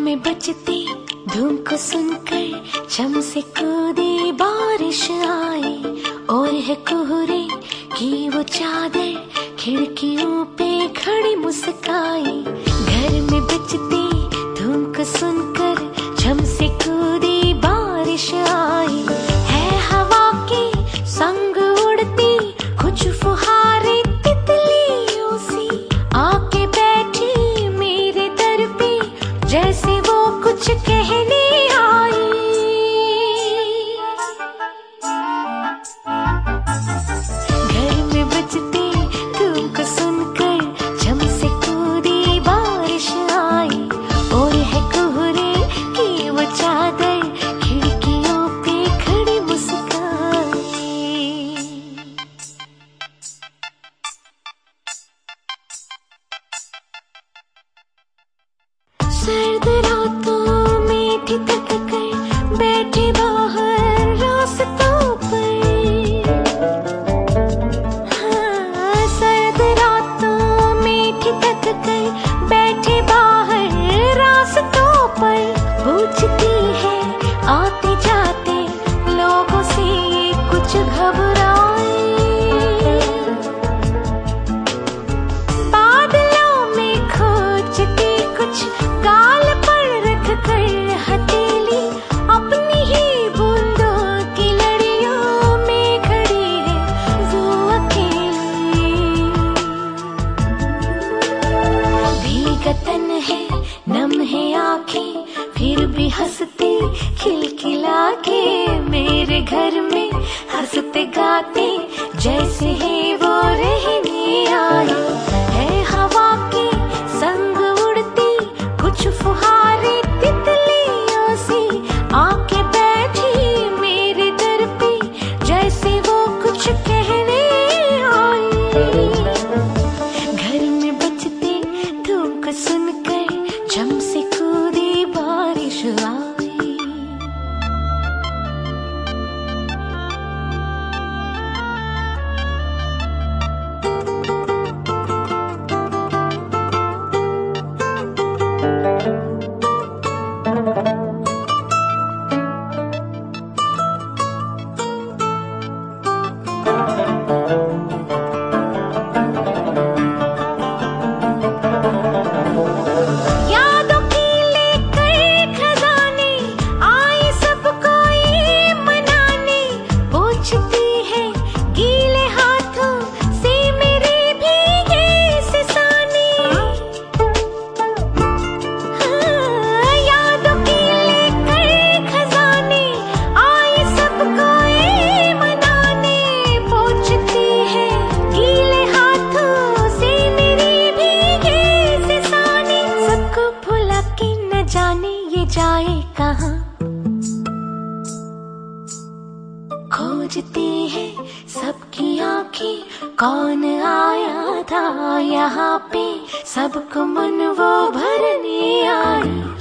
में बजती धूम को सुनकर छम से कूदी बारिश आई, और है कोहरे की वो चादर खिड़कियों पे खड़ी मुस्काई। घर में बजती धूम को सुनकर छम से कूदी बारिश आई, है हवा के संग उड़ती कुछ फुहारे तितलियों सी, आके बैठी मेरे दर पे जैसे वो कुछ कहने आई। घर में बजती धूम को सुनकर छम से कूदी बारिश आई, और है कोहरे की वो चादर खिड़कियों पे खड़ी मुस्काई। सर्द रातों में ठिठक कर बैठे बाहर रास्तों पर, हाँ, सर्द रातों में ठिठक कर बैठे बाहर रास्तों पर, पूछती है आते जाते लोगों से ये कुछ घबराए। बादलों में खोजती कुछ गाल पर रख कर हथेली, अपनी ही बूंदों की लड़ियों में खड़ी है वो अकेली। भीगा तन है नम है आंखें, फिर भी हंसती खिलखिला के मेरे घर में हंसते गाते जैसे है वो रहने आई। है हवा के संग उड़ती कुछ फुहारे तितलियों सी, आके बैठी मेरे दर पे जैसे वो कुछ कहने आई। घर में बजते धूम को सुनकर झम से कूदी बारिश आई। यादों की लेकर खजाने आए सबको ये मनाने, पूछती है गीले हाथों से मेरे भीगे सिसाने। हाँ, यादों की लेकर खजाने आए सबको ये मनाने, पूछती है गीले हाथों से मेरे भीगे सिसाने। सबको भुला के न जाने ये जाए कहाँ, खोजती है सबकी आंखें कौन आया था यहाँ पे, सबको मन वो भरने आई।